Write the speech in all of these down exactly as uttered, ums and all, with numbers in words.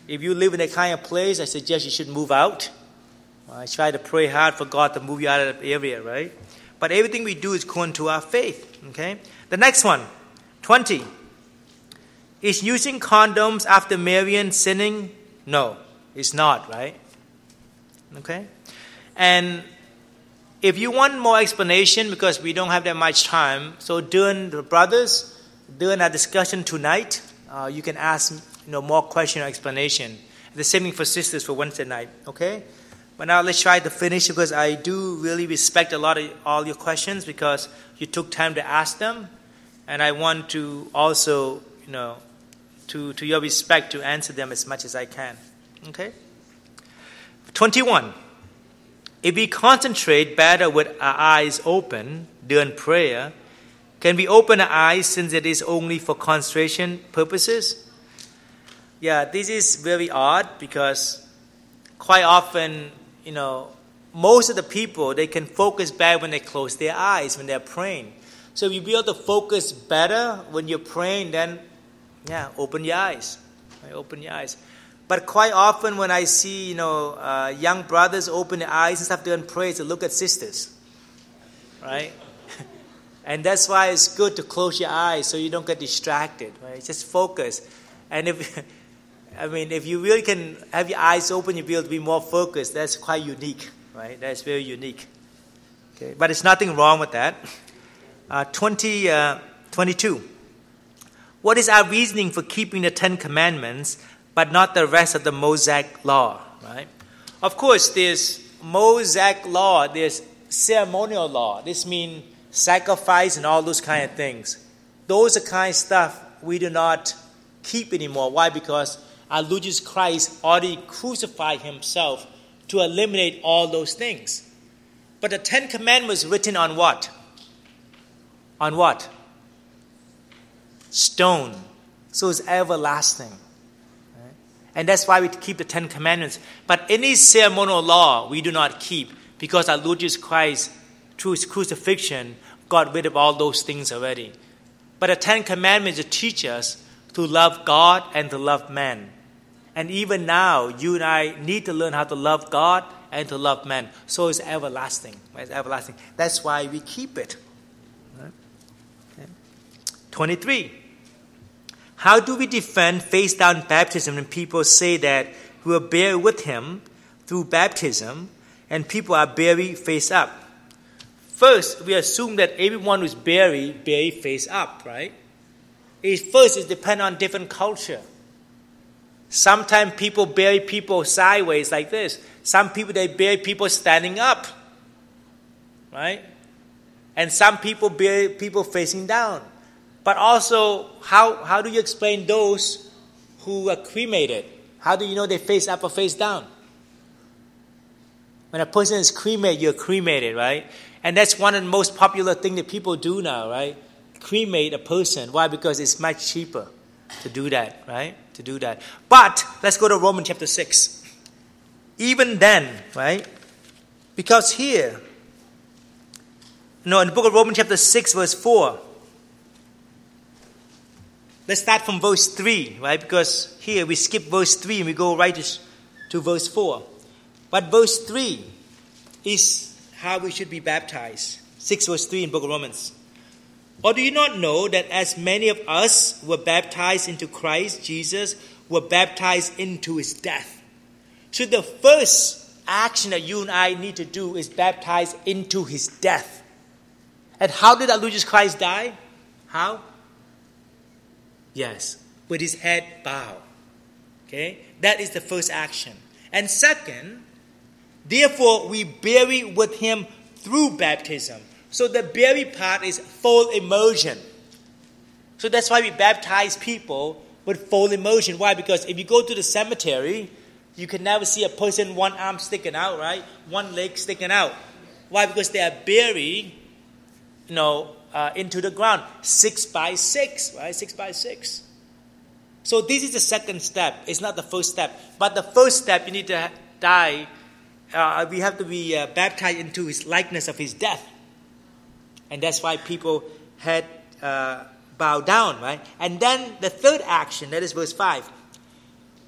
If you live in a kind of place, I suggest you should move out. I try to pray hard for God to move you out of that area, right? But everything we do is according to our faith, okay? The next one, twenty. Is using condoms after marrying sinning? No, it's not, right? Okay? And if you want more explanation, because we don't have that much time, so during the brothers, during our discussion tonight, uh, you can ask you know, more question or explanation. The same thing for sisters for Wednesday night, okay? But now let's try to finish, because I do really respect a lot of all your questions because you took time to ask them. And I want to also, you know, to, to your respect, to answer them as much as I can. Okay? twenty-one. If we concentrate better with our eyes open during prayer, can we open our eyes since it is only for concentration purposes? Yeah, this is very odd because quite often, you know, most of the people, they can focus better when they close their eyes, when they're praying. So if you be able to focus better when you're praying, then, yeah, open your eyes. Right? Open your eyes. But quite often when I see, you know, uh, young brothers open their eyes and stuff during prayer, to look at sisters. Right? And that's why it's good to close your eyes so you don't get distracted. Right? Just focus. And if, I mean, if you really can have your eyes open, you'll be able to be more focused. That's quite unique. Right? That's very unique. Okay? But there's nothing wrong with that. Uh, twenty, uh, twenty-two. What is our reasoning for keeping the Ten Commandments but not the rest of the Mosaic law? Right? Of course, there's Mosaic law, there's ceremonial law. This means sacrifice and all those kind of things. Those are kind of stuff we do not keep anymore. Why? Because our Lord Jesus Christ already crucified himself to eliminate all those things. But the Ten Commandments written on what? On what? Stone. So it's everlasting. Right? And that's why we keep the Ten Commandments. But any ceremonial law we do not keep, because our Lord Jesus Christ, through his crucifixion, got rid of all those things already. But the Ten Commandments teach us to love God and to love man. And even now, you and I need to learn how to love God and to love man. So it's everlasting. Right? It's everlasting. That's why we keep it. twenty-three. How do we defend face-down baptism when people say that we are buried with him through baptism and people are buried face up? First, we assume that everyone who's buried, buried face up, right? It, first, it depends on different culture. Sometimes people bury people sideways like this. Some people, they bury people standing up, right? And some people bury people facing down. But also, how, how do you explain those who are cremated? How do you know they face up or face down? When a person is cremated, you're cremated, right? And that's one of the most popular things that people do now, right? Cremate a person. Why? Because it's much cheaper to do that, right? To do that. But let's go to Romans chapter six. Even then, right? Because here, no, in the book of Romans chapter six, verse four, let's start from verse three, right? Because here we skip verse three and we go right to, to verse four. But verse three is how we should be baptized. six verse three in the book of Romans. Or do you not know that as many of us were baptized into Christ Jesus, were baptized into his death? So the first action that you and I need to do is baptize into his death. And how did our Lord Jesus Christ die? How? Yes, with his head bowed. Okay? That is the first action. And second, therefore we bury with him through baptism. So the bury part is full immersion. So that's why we baptize people with full immersion. Why? Because if you go to the cemetery, you can never see a person one arm sticking out, right? One leg sticking out. Why? Because they are buried, you know, uh, into the ground. Six by six, right? Six by six. So this is the second step. It's not the first step. But the first step, you need to die. Uh, we have to be uh, baptized into his likeness of his death. And that's why people had uh, bowed down, right? And then the third action, that is verse five.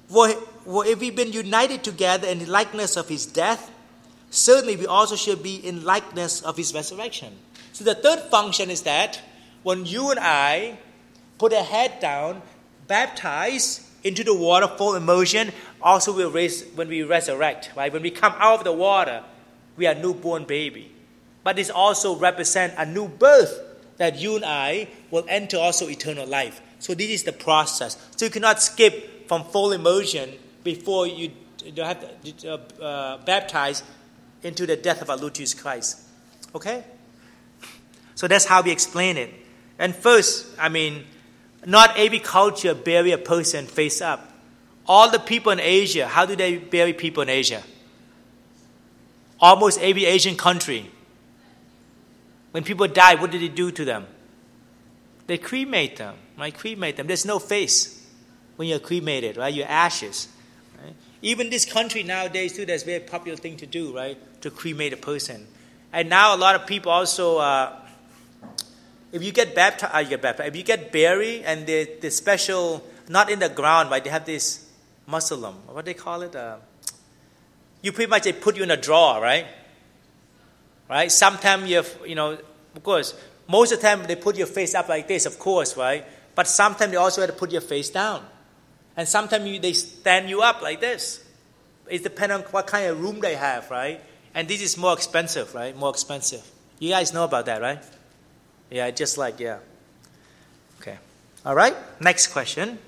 For, for if we've been united together in the likeness of his death, certainly we also should be in likeness of his resurrection. So the third function is that when you and I put our head down, baptize into the water, full immersion, also we'll raise when we resurrect, right? When we come out of the water, we are a newborn baby. But this also represents a new birth that you and I will enter also eternal life. So this is the process. So you cannot skip from full immersion before you have to uh, uh, baptize into the death of our Lord Jesus Christ. Okay? So that's how we explain it. And first, I mean, not every culture bury a person face up. All the people in Asia, how do they bury people in Asia? Almost every Asian country. When people die, what did they do to them? They cremate them, right? Cremate them. There's no face when you're cremated, right? You're ashes. Right? Even this country nowadays, too, that's a very popular thing to do, right? To cremate a person. And now a lot of people also, uh, if you get baptized, uh, you get baptized. If you get buried and the the special, not in the ground, right? They have this mausoleum, what do they call it? Uh, you pretty much, they put you in a drawer, right? Right? Sometimes you have, you know, of course, most of the time they put your face up like this, of course, right? But sometimes they also have to put your face down. And sometimes you, they stand you up like this. It depends on what kind of room they have, right? And this is more expensive, right? More expensive. You guys know about that, right? Yeah, just like, yeah. Okay. All right. Next question.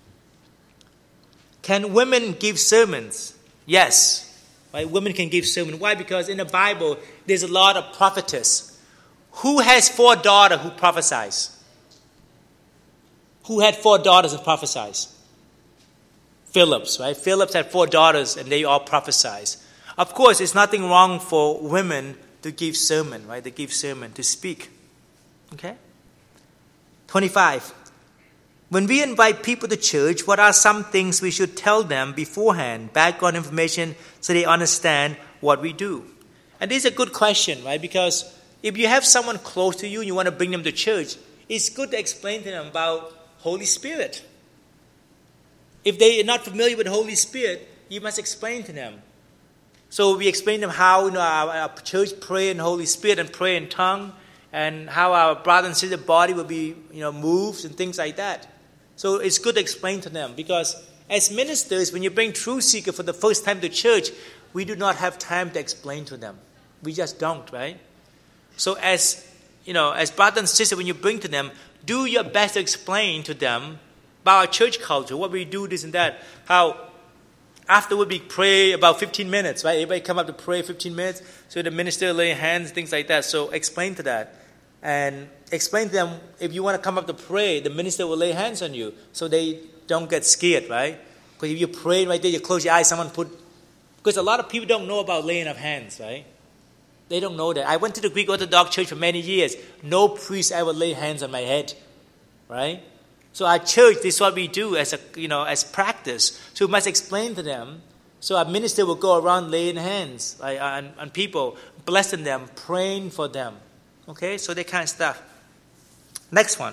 Can women give sermons? Yes. Right? Women can give sermons. Why? Because in the Bible, there's a lot of prophetess. Who has four daughters who prophesies? Who had four daughters and prophesies? Phillips, right? Phillips had four daughters and they all prophesied. Of course, it's nothing wrong for women to give sermon, right? To give sermon, to speak. Okay? twenty-five. When we invite people to church, what are some things we should tell them beforehand? Background information so they understand what we do. And this is a good question, right? Because if you have someone close to you and you want to bring them to church, it's good to explain to them about Holy Spirit. If they are not familiar with the Holy Spirit, you must explain to them. So we explain to them how, you know, our, our church pray in the Holy Spirit and pray in tongue, and how our brother and sister body will be, you know, moved and things like that. So it's good to explain to them, because as ministers, when you bring truth seeker for the first time to church, we do not have time to explain to them. We just don't, right? So as, you know, as brother and sister, when you bring to them, do your best to explain to them about our church culture, what we do, this and that, how afterward we pray about fifteen minutes, right? Everybody come up to pray fifteen minutes, so the minister lay hands, things like that. So explain to that. And explain to them, if you want to come up to pray, the minister will lay hands on you so they don't get scared, right? Because if you pray right there, you close your eyes, someone put... Because a lot of people don't know about laying of hands, right? They don't know that. I went to the Greek Orthodox Church for many years. No priest ever lay hands on my head, right? So our church, this is what we do as a, you know, as practice. So we must explain to them. So our minister will go around laying hands like, on, on people, blessing them, praying for them. Okay, so that kind of stuff. Next one.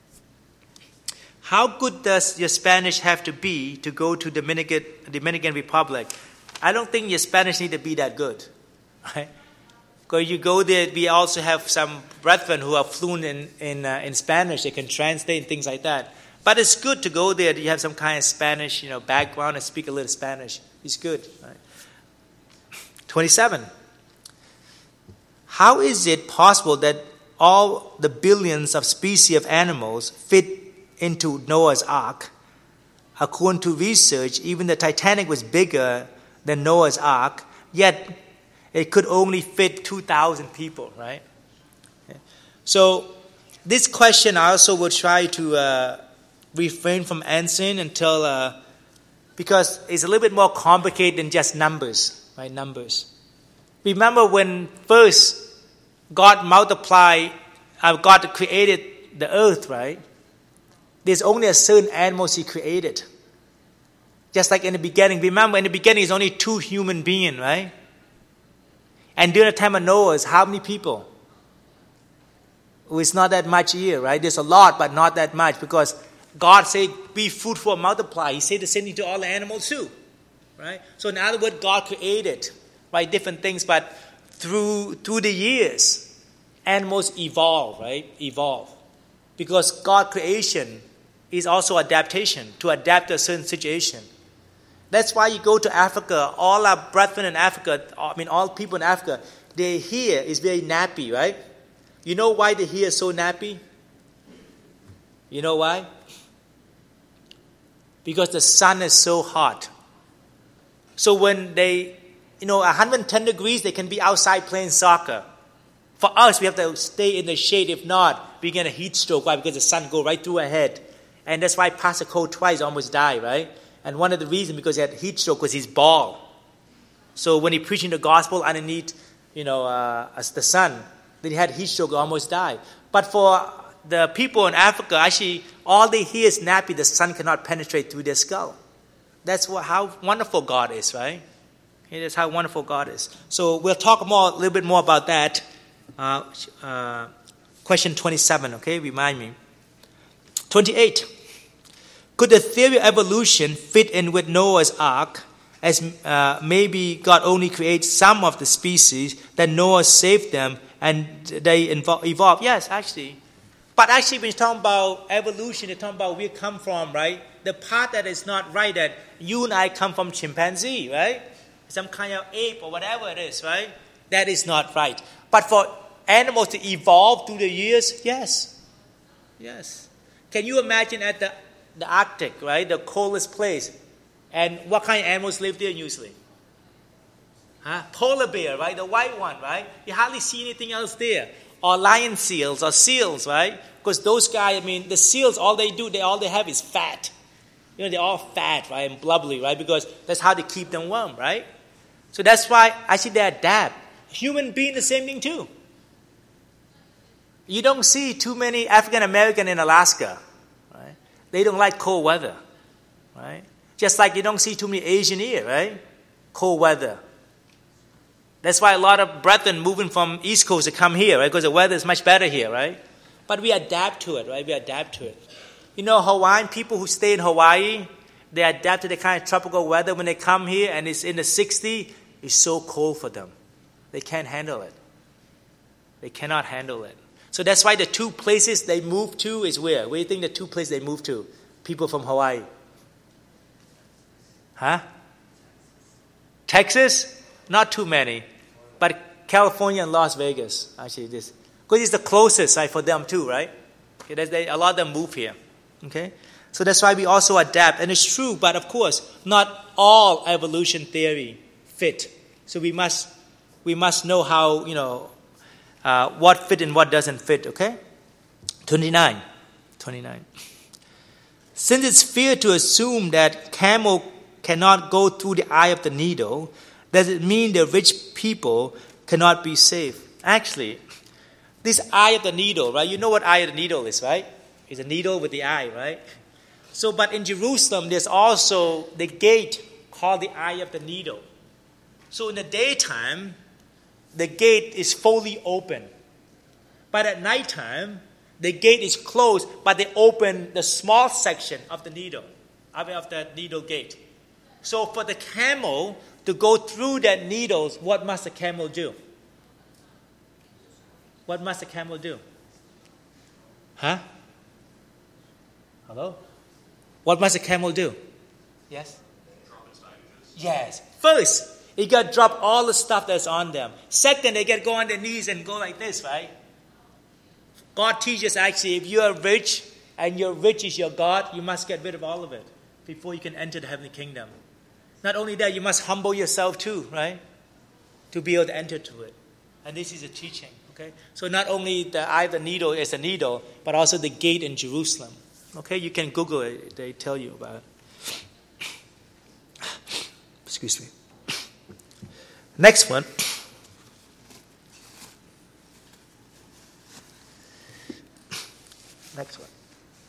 How good does your Spanish have to be to go to Dominican, Dominican Republic? I don't think your Spanish need to be that good, right? Because you go there, we also have some brethren who are fluent in in, uh, in Spanish. They can translate and things like that. But it's good to go there. You have some kind of Spanish, you know, background and speak a little Spanish. It's good. Right? twenty-seven. How is it possible that all the billions of species of animals fit into Noah's Ark? According to research, even the Titanic was bigger than Noah's Ark, yet it could only fit two thousand people, right? Okay. So this question I also will try to uh, refrain from answering until, uh, because it's a little bit more complicated than just numbers, right? Numbers. Remember when first God multiplied, uh, God created the earth, right? There's only a certain animals He created. Just like in the beginning. Remember, in the beginning, it's only two human beings, right? And during the time of Noah, how many people? Well, it's not that much here, right? There's a lot, but not that much, because God said, be fruitful and multiply. He said the same thing to all the animals too. Right? So in other words, God created, right, different things, but through through the years, animals evolve, right? Evolve. Because God's creation is also adaptation, to adapt to a certain situation. That's why you go to Africa, all our brethren in Africa, I mean all people in Africa, their hair is very nappy, right? You know why the hair is so nappy? You know why? Because the sun is so hot. So when they, you know, one hundred ten degrees, they can be outside playing soccer. For us, we have to stay in the shade. If not, we get a heat stroke. Why? Because the sun goes right through our head. And that's why Pastor Cole twice almost died, right? And one of the reasons because he had heat stroke was he's bald. So when he preaching the gospel underneath, you know, uh, as the sun, then he had heat stroke, almost died. But for the people in Africa, actually, all they hear is nappy. The sun cannot penetrate through their skull. That's what, how wonderful God is, right? Okay, that's how wonderful God is. So we'll talk more, a little bit more about that. Uh, uh, question twenty-seven, okay? Remind me. twenty-eight. Could the theory of evolution fit in with Noah's ark, as uh, maybe God only creates some of the species, then Noah saved them and they evolved? Yes, actually. But actually, when you're talking about evolution, you're talking about where we come from, right? The part that is not right, that you and I come from chimpanzee, right? Some kind of ape or whatever it is, right? That is not right. But for animals to evolve through the years, yes. Yes. Can you imagine at the, the Arctic, right? The coldest place. And what kind of animals live there usually? Huh? Polar bear, right? The white one, right? You hardly see anything else there. Or lion seals or seals, right? Because those guys, I mean, the seals, all they do, they all they have is fat. You know, they're all fat, right? And blubbery, right? Because that's how they keep them warm, right? So that's why actually they adapt. Human being, the same thing too. You don't see too many African American in Alaska, right? They don't like cold weather, right? Just like you don't see too many Asian here, right? Cold weather. That's why a lot of brethren moving from East Coast to come here, right? Because the weather is much better here, right? But we adapt to it, right? We adapt to it. You know, Hawaiian people who stay in Hawaii, they adapt to the kind of tropical weather. When they come here and it's in the sixties, it's so cold for them. They can't handle it. They cannot handle it. So that's why the two places they move to is where? Where do you think the two places they move to? People from Hawaii. Huh? Texas? Not too many. But California and Las Vegas, actually, this. Because it's the closest, right, for them too, right? Okay, they, a lot of them move here. Okay? So that's why we also adapt. And it's true, but of course, not all evolution theory fit. So we must we must know how, you know, uh, what fit and what doesn't fit, okay? twenty-nine. twenty-nine. Since it's fair to assume that camel cannot go through the eye of the needle, does it mean the rich people cannot be saved? Actually, this eye of the needle, right? You know what eye of the needle is, right? It's a needle with the eye, right? So, but in Jerusalem, there's also the gate called the eye of the needle. So in the daytime, the gate is fully open. But at nighttime, the gate is closed, but they open the small section of the needle, of the needle gate. So for the camel to go through that needles, what must the camel do? What must the camel do? Huh? Hello? What must the camel do? Yes? Drop its baggages. Yes. First, you got to drop all the stuff that's on them. Second, they got to go on their knees and go like this, right? God teaches actually, if you are rich and your rich is your God, you must get rid of all of it before you can enter the heavenly kingdom. Not only that, you must humble yourself too, right? To be able to enter to it. And this is a teaching, okay? So not only the eye of the needle is a needle, but also the gate in Jerusalem. Okay, you can Google it. They tell you about it. Excuse me. Next one. Next one.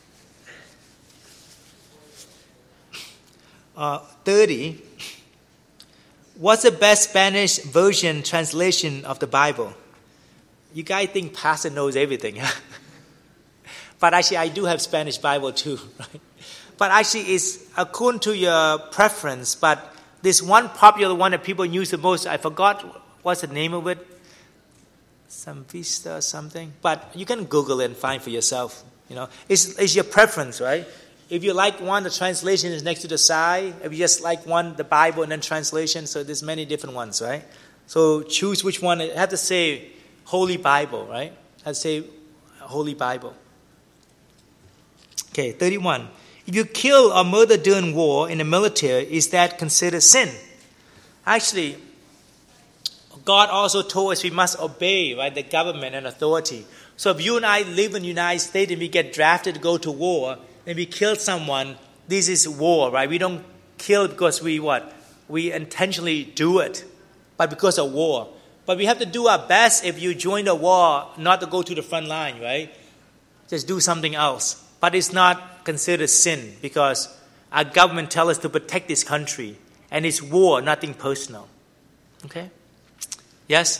Uh, thirty. What's the best Spanish version translation of the Bible? You guys think Pastor knows everything, huh? But actually, I do have Spanish Bible too, right? But actually, it's according to your preference. But this one popular one that people use the most, I forgot what's the name of it. Some Vista or something. But you can Google it and find for yourself. You know, it's, it's your preference, right? If you like one, the translation is next to the side. If you just like one, the Bible and then translation. So there's many different ones, right? So choose which one. I have to say Holy Bible, right? I have to say Holy Bible. Okay, thirty-one. If you kill or murder during war in the military, is that considered sin? Actually, God also told us we must obey, right, the government and authority. So if you and I live in the United States and we get drafted to go to war and we kill someone, this is war, right? We don't kill because we what? We intentionally do it, but because of war. But we have to do our best if you join the war not to go to the front line, right? Just do something else. But it's not considered sin because our government tells us to protect this country. And it's war, nothing personal. Okay? Yes?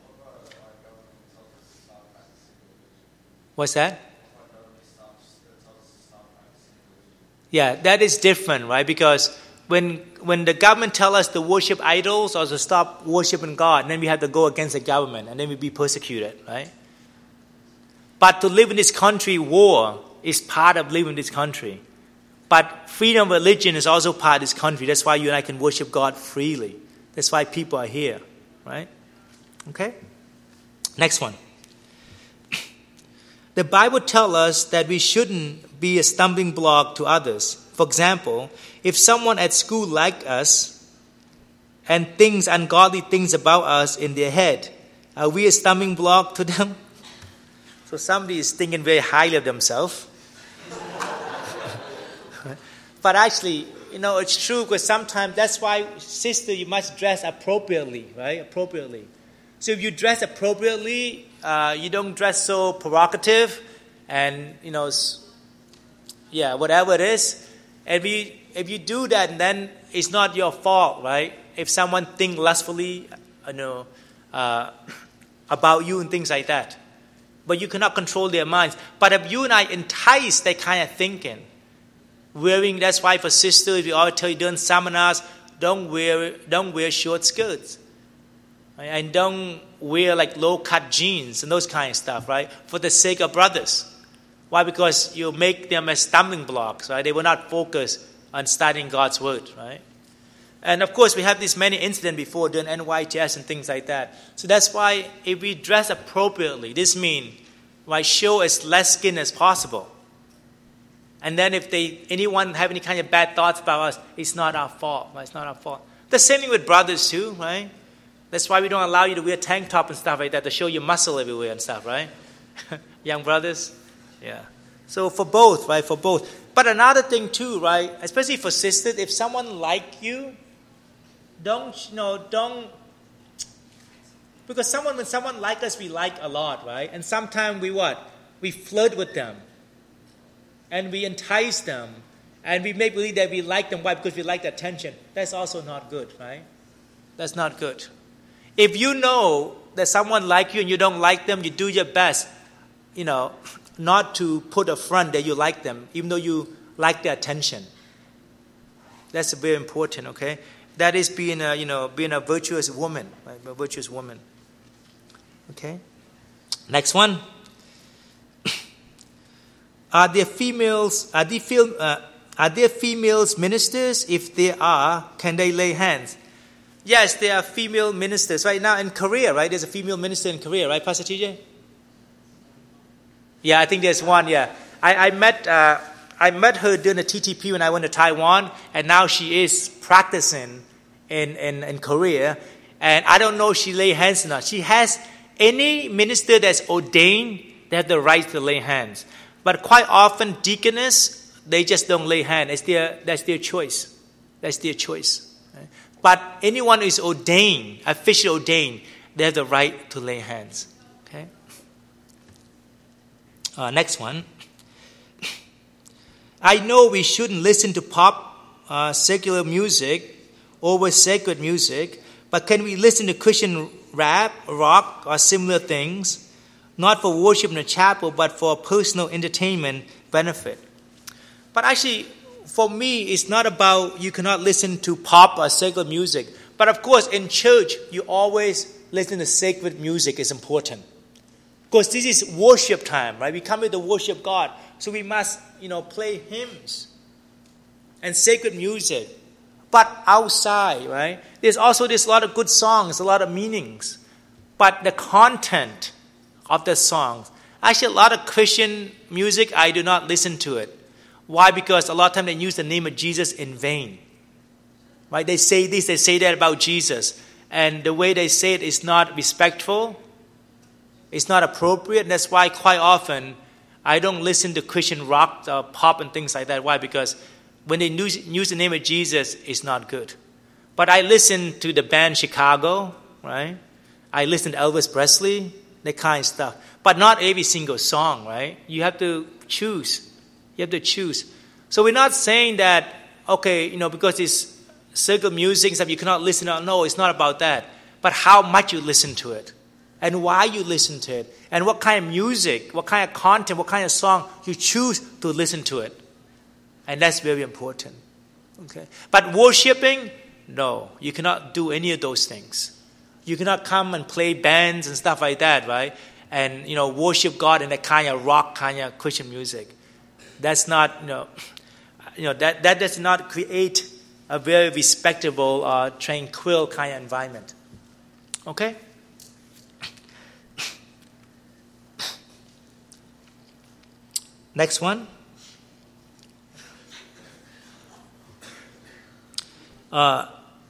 What's that? Yeah, that is different, right? Because when when the government tells us to worship idols or to stop worshiping God, then we have to go against the government and then we'll be persecuted, right? But to live in this country, war is part of living in this country. But freedom of religion is also part of this country. That's why you and I can worship God freely. That's why people are here, right? Okay? Next one. The Bible tells us that we shouldn't be a stumbling block to others. For example, if someone at school likes us and thinks ungodly things about us in their head, are we a stumbling block to them? So somebody is thinking very highly of themselves. But actually, you know, it's true because sometimes that's why, sister, you must dress appropriately, right? Appropriately. So if you dress appropriately, uh, you don't dress so provocative and, you know, yeah, whatever it is. If you, if you do that, then it's not your fault, right? If someone thinks lustfully, you know, uh, about you and things like that. But you cannot control their minds. But if you and I entice that kind of thinking, wearing, that's why for sisters, we always tell you during seminars, don't wear, don't wear short skirts. Right? And don't wear like low-cut jeans and those kind of stuff, right? For the sake of brothers. Why? Because you make them as stumbling blocks, right? They will not focus on studying God's word, right? And of course, we have these many incidents before during N Y J S and things like that. So that's why if we dress appropriately, this means, right, show as less skin as possible. And then if they anyone have any kind of bad thoughts about us, it's not our fault. Right? It's not our fault. The same thing with brothers too, right? That's why we don't allow you to wear tank top and stuff like that to show your muscle everywhere and stuff, right? Young brothers, yeah. So for both, right? For both. But another thing too, right? Especially for sisters, if someone like you, don't you know? Don't because someone when someone like us, we like a lot, right? And sometimes we what? We flirt with them. And we entice them. And we make believe that we like them. Why? Because we like the attention. That's also not good, right? That's not good. If you know that someone like you and you don't like them, you do your best, you know, not to put a front that you like them, even though you like their attention. That's very important, okay? That is being a, you know, being a virtuous woman, right? A virtuous woman. Okay? Next one. Are there females? Are there, film, uh, are there females ministers? If there are, can they lay hands? Yes, there are female ministers right now in Korea. Right, there's a female minister in Korea, right, Pastor T J? Yeah, I think there's one. Yeah, I, I met uh, I met her during the T T P when I went to Taiwan, and now she is practicing in in, in Korea. And I don't know if she lay hands or not. She has any minister that's ordained, they have the right to lay hands. But quite often, deaconess, they just don't lay hands. It's their, that's their choice. That's their choice. Right? But anyone who is ordained, officially ordained, they have the right to lay hands. Okay. Uh, next one. I know we shouldn't listen to pop, uh, secular music over sacred music, but can we listen to Christian rap, rock, or similar things? not for worship in the chapel, but for personal entertainment benefit. But actually, for me, it's not about you cannot listen to pop or secular music. But of course, in church, you always listen to sacred music is important. Because this is worship time, right? We come here to worship God. So we must, you know, play hymns and sacred music. But outside, right? There's also there's a lot of good songs, a lot of meanings. But the content of the songs, actually a lot of Christian music, I do not listen to it. Why? Because a lot of times they use the name of Jesus in vain. Right? They say this, they say that about Jesus. And the way they say it is not respectful. It's not appropriate. And that's why quite often I don't listen to Christian rock, uh, pop and things like that. Why? Because when they use, use the name of Jesus, it's not good. But I listen to the band Chicago, right? I listen to Elvis Presley, that kind of stuff. But not every single song, right? You have to choose. You have to choose. So we're not saying that, okay, you know, because it's circle music and stuff, you cannot listen to it. No, it's not about that. But how much you listen to it. And why you listen to it. And what kind of music, what kind of content, what kind of song you choose to listen to it. And that's very important. Okay. But worshiping, no. You cannot do any of those things. You cannot come and play bands and stuff like that, right? And, you know, worship God in that kind of rock, kind of Christian music. That's not, you know, you know that, that does not create a very respectable, uh, tranquil kind of environment. Okay? Next one. Uh,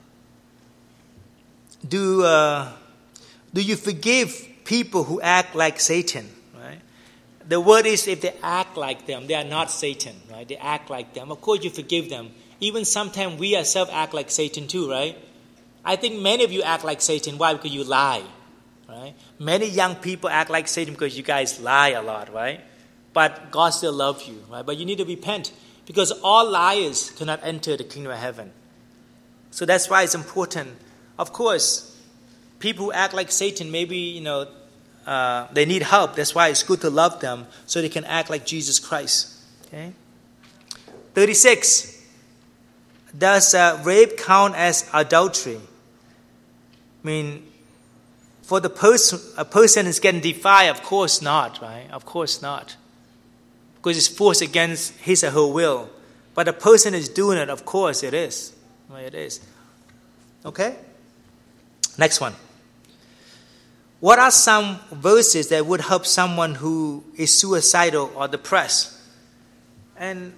do uh, do you forgive people who act like Satan? Right. The word is if they act like them, they are not Satan. Right. They act like them. Of course, you forgive them. Even sometimes we ourselves act like Satan too. Right. I think many of you act like Satan. Why? Because you lie. Right. Many young people act like Satan because you guys lie a lot. Right. But God still loves you. Right. But you need to repent because all liars cannot enter the kingdom of heaven. So that's why it's important. Of course, people who act like Satan, maybe, you know, uh, they need help. That's why it's good to love them so they can act like Jesus Christ. Okay. thirty-six. Does uh, rape count as adultery? I mean, for the person, a person is getting defiled, of course not, right? Of course not. Because it's forced against his or her will. But a person is doing it, of course it is. Well, it is. Okay? Next one. What are some verses that would help someone who is suicidal or depressed? And,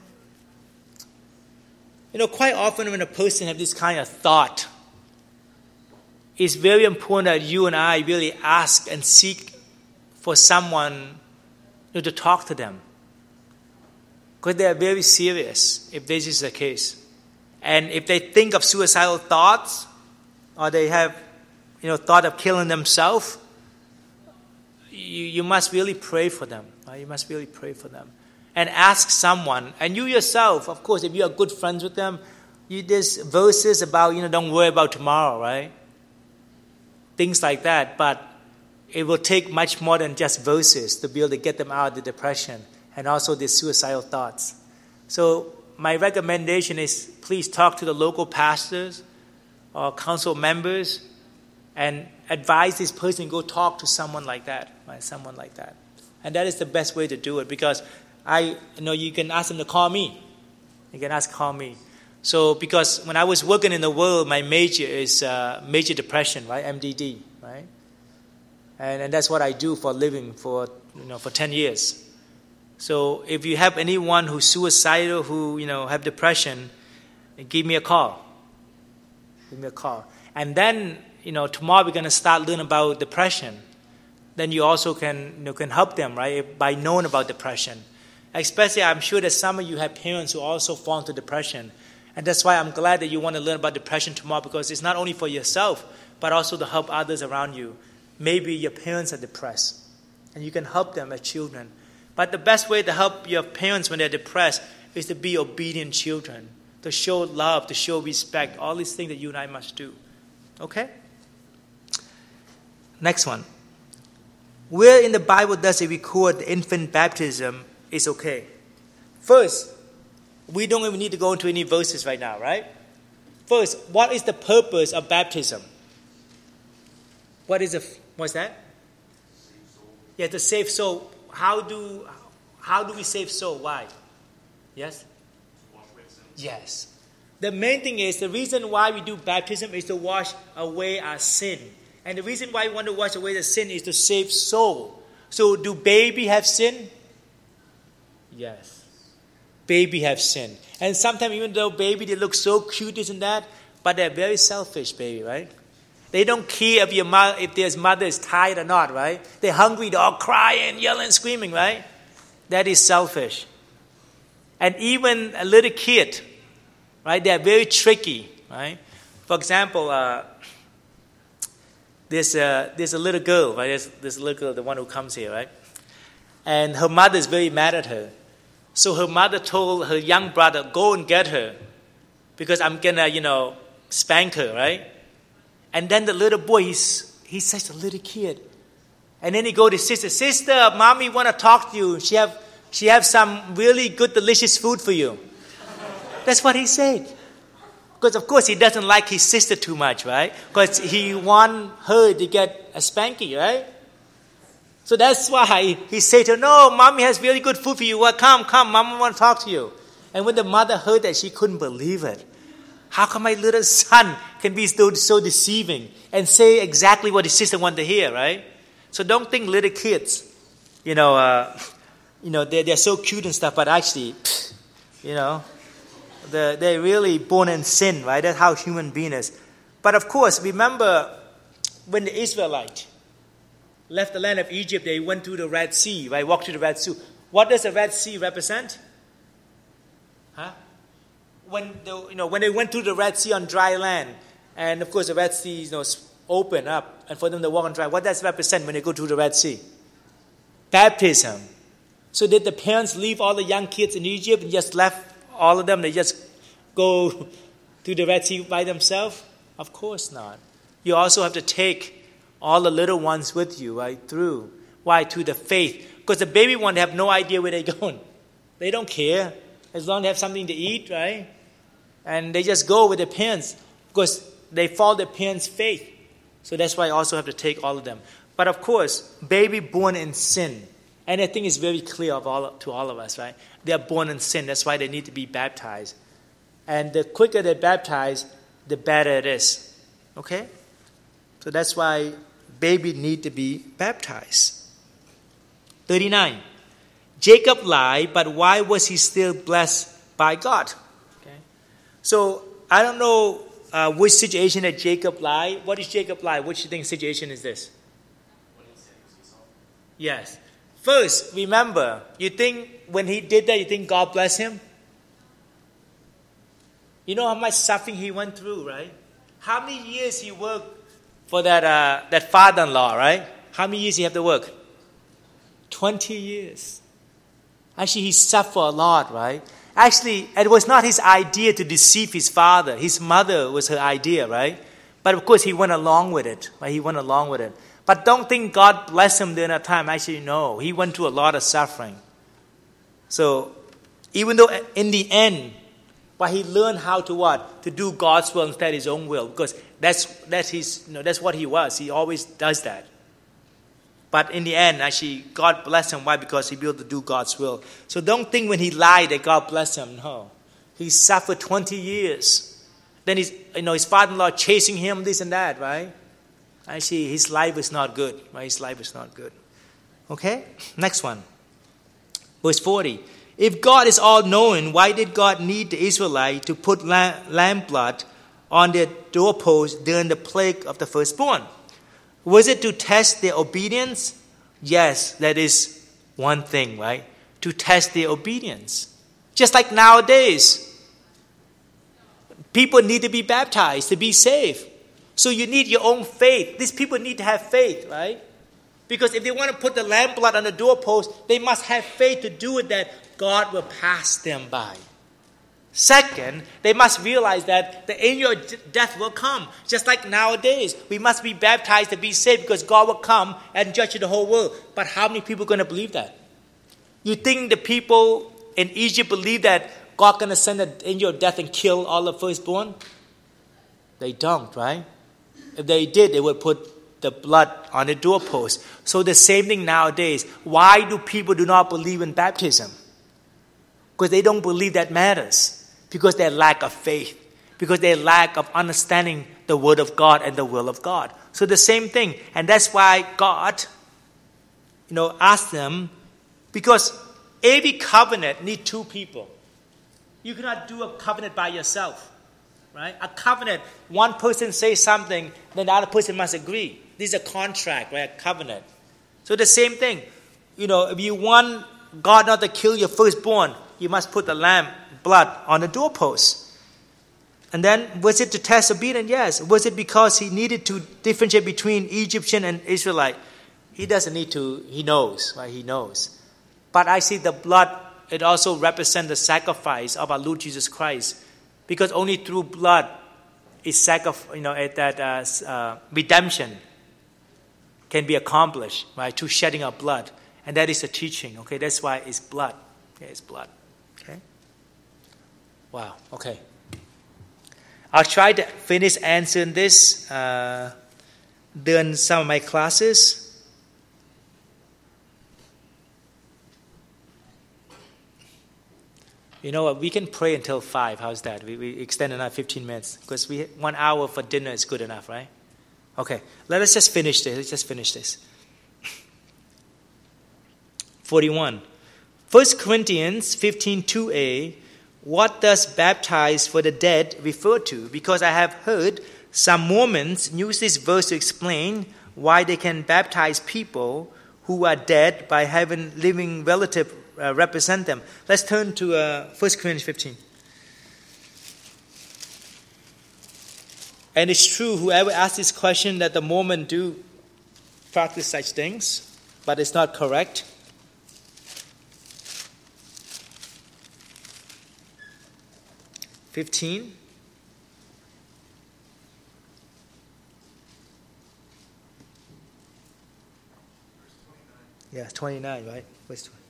you know, quite often when a person has this kind of thought, it's very important that you and I really ask and seek for someone, you know, to talk to them. Because they are very serious if this is the case. And if they think of suicidal thoughts, or they have, you know, thought of killing themselves, you, you must really pray for them. Right? You must really pray for them. And ask someone, and you yourself, of course, if you are good friends with them, you, there's verses about, you know, don't worry about tomorrow, right? Things like that. But it will take much more than just verses to be able to get them out of the depression and also the suicidal thoughts. So my recommendation is please talk to the local pastors or council members and advise this person go talk to someone like that, right? Someone like that. And that is the best way to do it because I you know you can ask them to call me. You can ask call me. So because when I was working in the world, my major is uh, major depression, right? M D D, right? And and that's what I do for a living for you know for ten years. So if you have anyone who's suicidal, who you know have depression, give me a call. Give me a call. And then you know tomorrow we're going to start learning about depression. Then you also can you know can help them, right, by knowing about depression. Especially, I'm sure that some of you have parents who also fall into depression. And that's why I'm glad that you want to learn about depression tomorrow, because it's not only for yourself, but also to help others around you. Maybe your parents are depressed, and you can help them as children. But the best way to help your parents when they're depressed is to be obedient children, to show love, to show respect, all these things that you and I must do. Okay? Next one. where in the Bible does it record the infant baptism is okay? First, we don't even need to go into any verses right now, right? First, what is the purpose of baptism? What is the, what's that? Yeah, to save soul. How do how do we save soul? Why? Yes? Yes. The main thing is, the reason why we do baptism is to wash away our sin. And the reason why we want to wash away the sin is to save soul. So do baby have sin? Yes. Baby have sin. And sometimes even though baby, they look so cute, this and that, but they're very selfish, baby, right? They don't care if your mother, if their mother is tired or not, right? They're hungry, they're all crying, yelling, screaming, right? That is selfish. And even a little kid, right? They're very tricky, right? For example, uh, there's a, there's a little girl, right? There's, there's a little girl, the one who comes here, right? And her mother is very mad at her. So her mother told her young brother, go and get her, because I'm gonna, you know, spank her, right? And then the little boy, he's, he's such a little kid. And then he go to his sister, sister, mommy want to talk to you. She have, she have some really good, delicious food for you. That's what he said. Because of course he doesn't like his sister too much, right? Because he want her to get a spanky, right? So that's why he said to her, no, mommy has really good food for you. Well, come, come, mama want to talk to you. And when the mother heard that, she couldn't believe it. How come my little son can be so, so deceiving and say exactly what his sister wanted to hear, right? So don't think little kids, you know, uh, you know, they're, they're so cute and stuff, but actually, pff, you know, they're, they're really born in sin, right? That's how human being is. But of course, remember when the Israelites left the land of Egypt, they went through the Red Sea, right? Walked through the Red Sea. What does the Red Sea represent? Huh? When the, you know, when they went through the Red Sea on dry land, and of course the Red Sea, you know, open up, and for them to walk on dry, what does it represent when they go through the Red Sea? Baptism. So did the parents leave all the young kids in Egypt and just left all of them? They just go through the Red Sea by themselves? Of course not. You also have to take all the little ones with you, right, through. Why? Through the faith. Because the baby ones have no idea where they're going. They don't care. As long as they have something to eat, right? And they just go with their parents because they follow their parents' faith. So that's why I also have to take all of them. But of course, baby born in sin. And I think it's very clear of all, to all of us, right? They are born in sin. That's why they need to be baptized. And the quicker they're baptized, the better it is. Okay? So that's why baby need to be baptized. thirty-nine. Jacob lied, but why was he still blessed by God? Okay. So I don't know uh, which situation that Jacob lied. What is Jacob lie? Which do you think situation is this? Yes. First, remember, you think when he did that, you think God bless him? You know how much suffering he went through, right? How many years he worked for that uh, that father-in-law, right? How many years he have to work? Twenty years. Actually, he suffered a lot, right? Actually, it was not his idea to deceive his father. His mother was her idea, right? But of course, he went along with it. Right? He went along with it. But don't think God blessed him during that time. Actually, no. He went through a lot of suffering. So, even though in the end, but he learned how to what? To do God's will instead of his own will. Because that's, that's, his, you know, that's what he was. He always does that. But in the end, actually, God blessed him. Why? Because he be able to do God's will. So don't think when he lied that God blessed him. No. He suffered twenty years. Then his, you know, his father-in-law chasing him, this and that, right? Actually, his life is not good. Right? His life is not good. Okay? Next one. Verse forty. If God is all-knowing, why did God need the Israelites to put lamb, lamb blood on their doorposts during the plague of the firstborn? Was it to test their obedience? Yes, that is one thing, right? To test their obedience. Just like nowadays, people need to be baptized to be saved. So you need your own faith. These people need to have faith, right? Because if they want to put the lamb blood on the doorpost, they must have faith to do it that God will pass them by. Second, they must realize that the angel of death will come. Just like nowadays, we must be baptized to be saved because God will come and judge the whole world. But how many people are going to believe that? You think the people in Egypt believe that God is going to send an angel of death and kill all the firstborn? They don't, right? If they did, they would put the blood on the doorpost. So the same thing nowadays. Why do people do not believe in baptism? Because they don't believe that matters. Because they lack of faith. Because they lack of understanding the Word of God and the will of God. So the same thing. And that's why God, you know, asked them, because every covenant needs two people. You cannot do a covenant by yourself. Right? A covenant, one person says something, then the other person must agree. This is a contract, right? A covenant. So the same thing. You know, if you want God not to kill your firstborn, you must put the lamb blood on the doorpost. And then, was it to test obedience? Yes. Was it because he needed to differentiate between Egyptian and Israelite? He doesn't need to. He knows, right? He knows. But I see the blood, it also represents the sacrifice of our Lord Jesus Christ. Because only through blood is sacrifice, you know, that uh, uh, redemption can be accomplished, right? Through shedding of blood. And that is a teaching, okay? That's why it's blood. Okay, it's blood. Okay? Wow, okay. I'll try to finish answering this uh, during some of my classes. You know what, we can pray until five. How's that? We, we extend another fifteen minutes. Because we one hour for dinner is good enough, right? Okay, let us just finish this. Let's just finish this. forty-one. First Corinthians fifteen two a. What does baptize for the dead refer to? Because I have heard some Mormons use this verse to explain why they can baptize people who are dead by having living relative uh, represent them. Let's turn to uh, First Corinthians fifteen. And it's true, whoever asks this question, that the Mormons do practice such things, but it's not correct. fifteen. Yeah, twenty-nine, right? Verse twenty.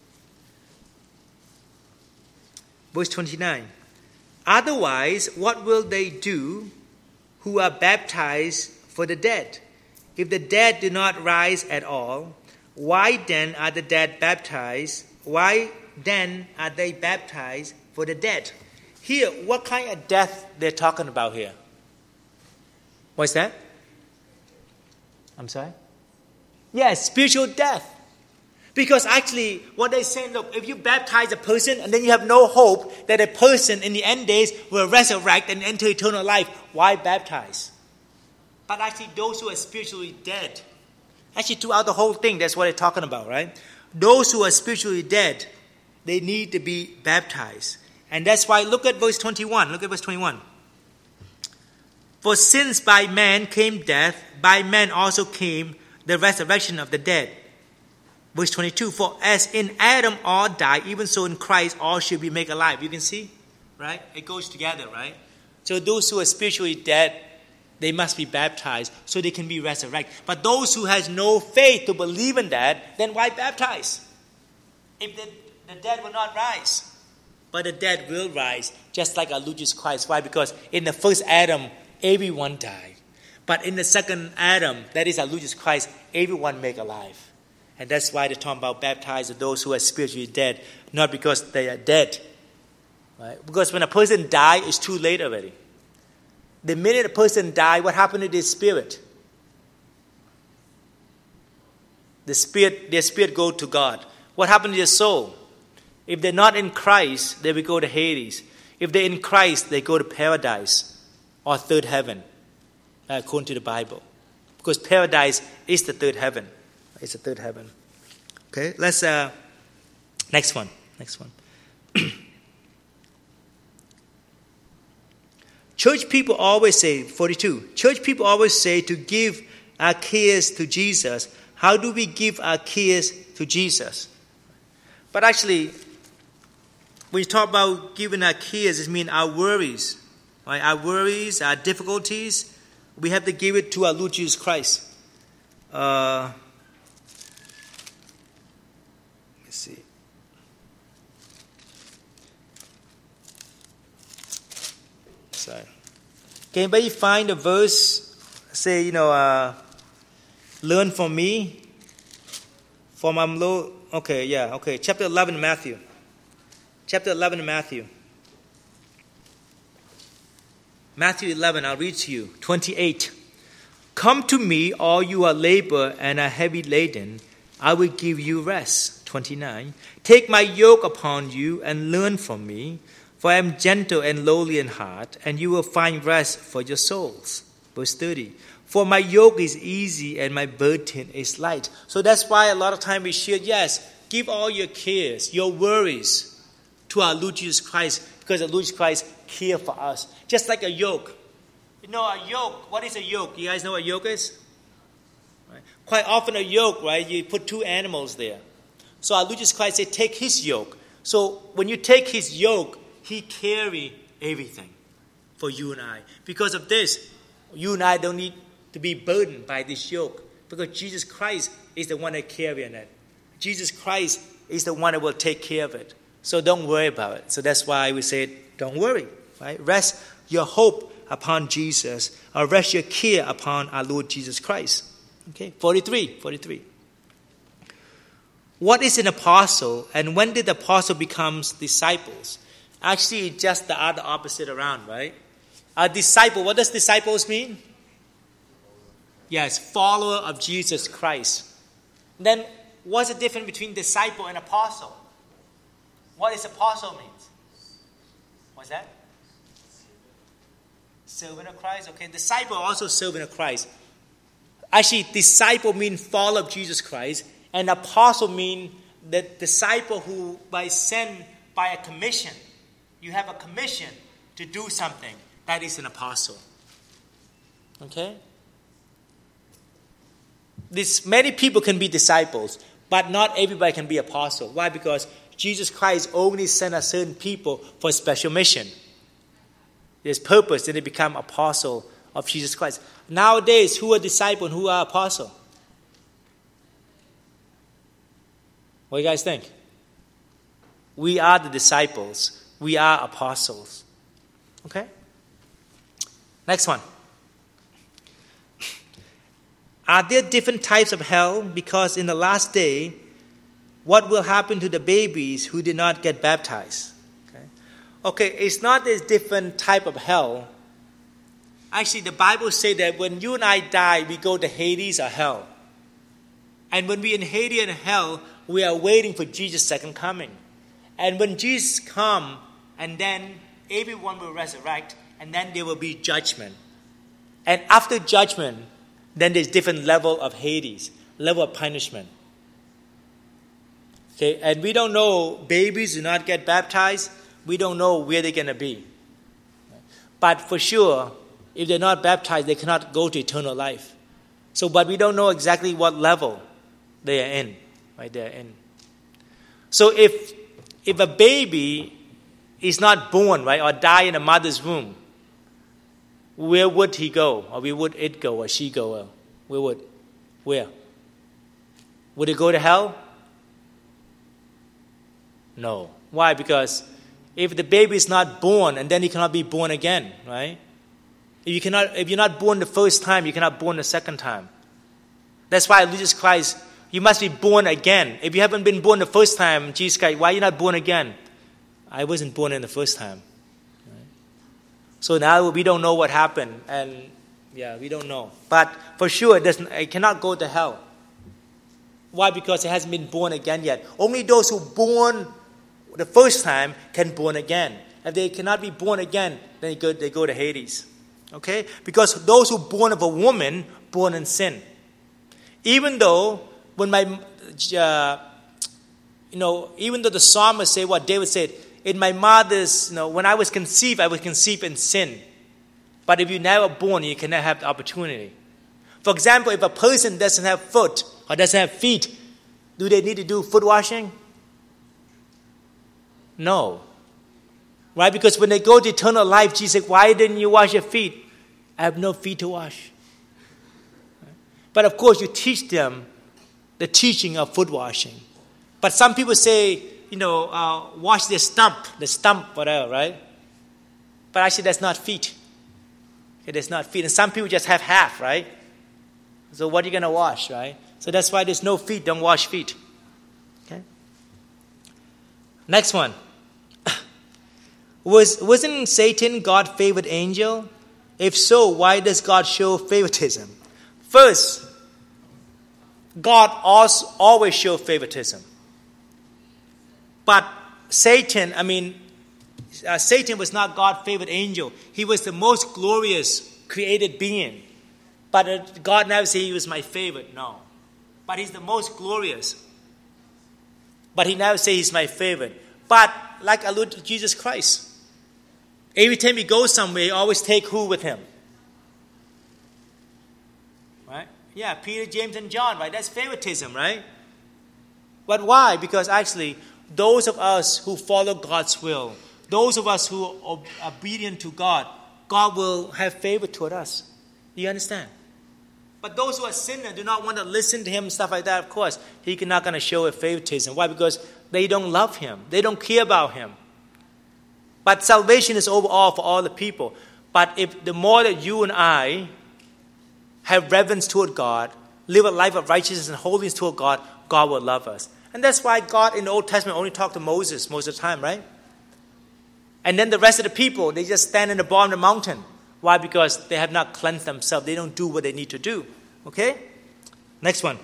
Verse twenty-nine. Otherwise, what will they do who are baptized for the dead? If the dead do not rise at all, why then are the dead baptized? Why then are they baptized for the dead? Here, what kind of death they're talking about here? What's that? I'm sorry? Yes, spiritual death. Because actually, what they're saying, look, if you baptize a person and then you have no hope that a person in the end days will resurrect and enter eternal life, why baptize? But actually, those who are spiritually dead, actually throughout the whole thing, that's what they're talking about, right? Those who are spiritually dead, they need to be baptized. And that's why, look at verse twenty-one. Look at verse twenty-one. For since by man came death, by man also came the resurrection of the dead. Verse twenty-two, for as in Adam all die, even so in Christ all should be made alive. You can see, right? It goes together, right? So those who are spiritually dead, they must be baptized so they can be resurrected. But those who has no faith to believe in that, then why baptize? If the, the dead will not rise. But the dead will rise, just like our Lord Jesus Christ. Why? Because in the first Adam, everyone died. But in the second Adam, that is our Lord Jesus Christ, everyone made alive. And that's why they're talking about baptizing those who are spiritually dead, not because they are dead. Right? Because when a person dies, it's too late already. The minute a person dies, what happened to their spirit? The spirit, their spirit go to God. What happened to their soul? If they're not in Christ, they will go to Hades. If they're in Christ, they go to paradise or third heaven, according to the Bible. Because paradise is the third heaven. It's the third heaven. Okay, let's, uh, next one. Next one. Church people always say, forty-two, church people always say to give our cares to Jesus. How do we give our cares to Jesus? But actually, when you talk about giving our kids, it means our worries, right? Our worries, our difficulties, we have to give it to our Lord Jesus Christ. Uh, let's see. Sorry. Can anybody find a verse, say, you know, uh, learn from me, from I'm low. Okay, yeah, okay. Chapter eleven, Matthew. Chapter eleven, Matthew. Matthew eleven, I'll read to you. twenty-eight. Come to me, all you are labor and are heavy laden, I will give you rest. twenty-nine. Take my yoke upon you and learn from me, for I am gentle and lowly in heart, and you will find rest for your souls. Verse thirty. For my yoke is easy and my burden is light. So that's why a lot of time we should, yes, give all your cares, your worries to our Lord Jesus Christ, because the Lord Jesus Christ cares for us. Just like a yoke. You know, a yoke, what is a yoke? You guys know what a yoke is? Right. Quite often a yoke, right, you put two animals there. So our Lord Jesus Christ said, take his yoke. So when you take his yoke, he carry everything for you and I. Because of this, you and I don't need to be burdened by this yoke, because Jesus Christ is the one that carrying it. Jesus Christ is the one that will take care of it. So don't worry about it. So that's why we say, don't worry. Right? Rest your hope upon Jesus, or rest your care upon our Lord Jesus Christ. Okay, forty-three, forty-three. What is an apostle, and when did the apostle become disciples? Actually, just the other opposite around, right? A disciple, what does disciples mean? Yes, follower of Jesus Christ. Then, what's the difference between disciple and apostle? What does apostle means? What's that? Servant of Christ. Okay, disciple also servant of Christ. Actually, disciple means follower of Jesus Christ, and apostle means the disciple who by sent by a commission. You have a commission to do something. That is an apostle. Okay? This, many people can be disciples, but not everybody can be apostle. Why? Because Jesus Christ only sent a certain people for a special mission. There's purpose, then they become apostle of Jesus Christ. Nowadays, who are disciple and who are apostle? What do you guys think? We are the disciples. We are apostles. Okay? Next one. Are there different types of hell? Because in the last day, what will happen to the babies who did not get baptized? Okay, okay, it's not this different type of hell. Actually, the Bible says that when you and I die, we go to Hades or hell. And when we're in Hades and hell, we are waiting for Jesus' second coming. And when Jesus comes, and then everyone will resurrect, and then there will be judgment. And after judgment, then there's different level of Hades, level of punishment. Okay, and we don't know, babies do not get baptized, we don't know where they're going to be. But for sure, if they're not baptized, they cannot go to eternal life. So, but we don't know exactly what level they are in, right? They're in. So if if a baby is not born, right, or die in a mother's womb, where would he go? Or where would it go, or she go? Or where would? Where? Would it go to hell? No. Why? Because if the baby is not born, and then he cannot be born again, right? If you cannot, if you're not born the first time, you cannot born the second time. That's why Jesus Christ, you must be born again. If you haven't been born the first time, Jesus Christ, why are you not born again? I wasn't born in the first time. Right? So now we don't know what happened, and yeah, we don't know. But for sure, it, doesn't, it cannot go to hell. Why? Because it hasn't been born again yet. Only those who born the first time can born again. If they cannot be born again, then they go, they go to Hades. Okay? Because those who born of a woman, born in sin. Even though, when my, uh, you know, even though the psalmist say what David said, in my mother's, you know, when I was conceived, I was conceived in sin. But if you're never born, you cannot have the opportunity. For example, if a person doesn't have foot or doesn't have feet, do they need to do foot washing? No. Right? Because when they go to eternal life, Jesus said, why didn't you wash your feet? I have no feet to wash. But of course, you teach them the teaching of foot washing. But some people say, you know, uh, wash their stump, the stump, whatever, right? But actually, that's not feet. Okay, that's not feet. And some people just have half, right? So what are you going to wash, right? So that's why there's no feet. Don't wash feet. Okay. Next one. Was, wasn't Satan God's favorite angel? If so, why does God show favoritism? First, God also always shows favoritism. But Satan, I mean, uh, Satan was not God's favorite angel. He was the most glorious created being. But uh, God never said he was my favorite, no. But he's the most glorious. But he never said he's my favorite. But like alluded to Jesus Christ, every time he goes somewhere, he always take who with him? Right? Yeah, Peter, James, and John, right? That's favoritism, right? But why? Because actually, those of us who follow God's will, those of us who are obedient to God, God will have favor toward us. Do you understand? But those who are sinners do not want to listen to him and stuff like that, of course, he's not going to show a favoritism. Why? Because they don't love him. They don't care about him. But salvation is overall for all the people. But if the more that you and I have reverence toward God, live a life of righteousness and holiness toward God, God will love us. And that's why God in the Old Testament only talked to Moses most of the time, right? And then the rest of the people, they just stand in the bottom of the mountain. Why? Because they have not cleansed themselves. They don't do what they need to do. Okay? Next one.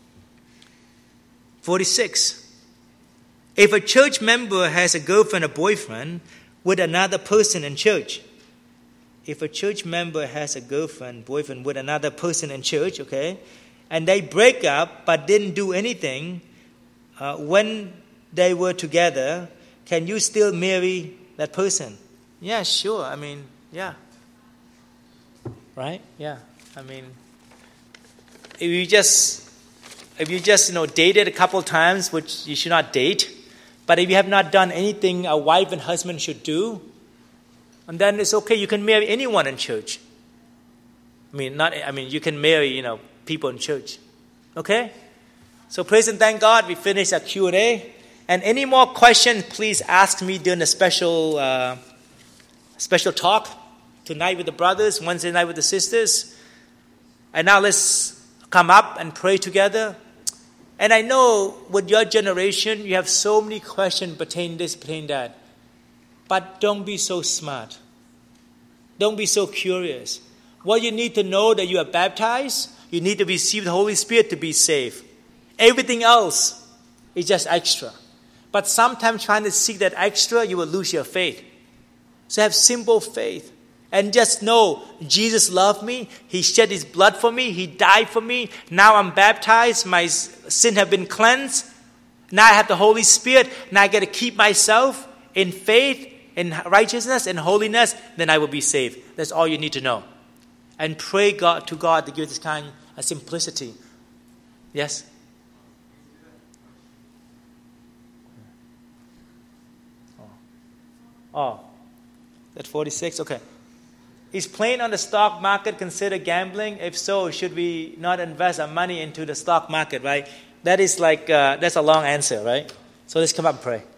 forty-six. If a church member has a girlfriend or boyfriend with another person in church, if a church member has a girlfriend, boyfriend with another person in church, okay, and they break up but didn't do anything uh, when they were together, can you still marry that person? Yeah, sure. I mean, yeah. Right? Yeah. I mean, if you just, if you just, you know, dated a couple times, which you should not date, but if you have not done anything a wife and husband should do, and then it's okay. You can marry anyone in church. I mean, not. I mean, you can marry, you know, people in church. Okay. So praise and thank God. We finished our Q and A. And any more questions, please ask me during the special, uh, special talk tonight with the brothers, Wednesday night with the sisters. And now let's come up and pray together. And I know with your generation, you have so many questions pertaining this, pertaining that. But don't be so smart. Don't be so curious. What you need to know that you are baptized, you need to receive the Holy Spirit to be saved. Everything else is just extra. But sometimes trying to seek that extra, you will lose your faith. So have simple faith. And just know, Jesus loved me. He shed his blood for me. He died for me. Now I'm baptized. My sin have been cleansed. Now I have the Holy Spirit. Now I got to keep myself in faith, in righteousness, in holiness. Then I will be saved. That's all you need to know. And pray God to God to give this kind of simplicity. Yes? Oh, that's forty-six? Okay. Is playing on the stock market considered gambling? If so, should we not invest our money into the stock market, right? That is like, uh, that's a long answer, right? So let's come up and pray.